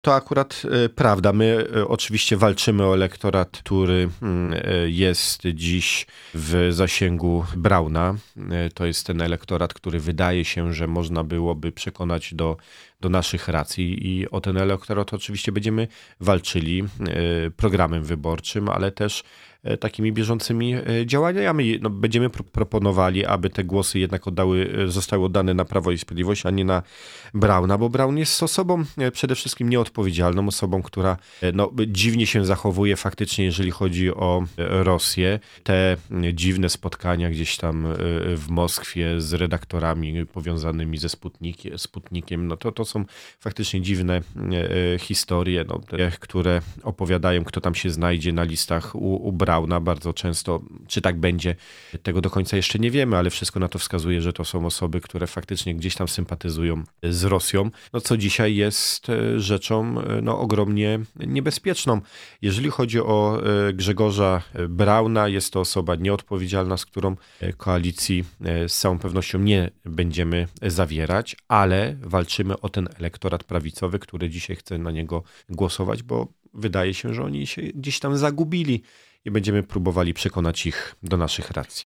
To akurat prawda. My oczywiście walczymy o elektorat, który jest dziś w zasięgu Brauna. To jest ten elektorat, który wydaje się, że można byłoby przekonać do naszych racji i o ten elektorat oczywiście będziemy walczyli programem wyborczym, ale też takimi bieżącymi działaniami. No, będziemy proponowali, aby te głosy jednak zostały oddane na Prawo i Sprawiedliwość, a nie na Brauna, bo Braun jest osobą przede wszystkim nieodpowiedzialną, osobą, która dziwnie się zachowuje faktycznie, jeżeli chodzi o Rosję. Te dziwne spotkania gdzieś tam w Moskwie z redaktorami powiązanymi ze Sputnikiem, no to są faktycznie dziwne historie, te, które opowiadają, kto tam się znajdzie na listach u Brauna. Bardzo często, czy tak będzie, tego do końca jeszcze nie wiemy, ale wszystko na to wskazuje, że to są osoby, które faktycznie gdzieś tam sympatyzują z Rosją, co dzisiaj jest rzeczą ogromnie niebezpieczną. Jeżeli chodzi o Grzegorza Brauna, jest to osoba nieodpowiedzialna, z którą koalicji z całą pewnością nie będziemy zawierać, ale walczymy o ten elektorat prawicowy, który dzisiaj chce na niego głosować, bo wydaje się, że oni się gdzieś tam zagubili i będziemy próbowali przekonać ich do naszych racji.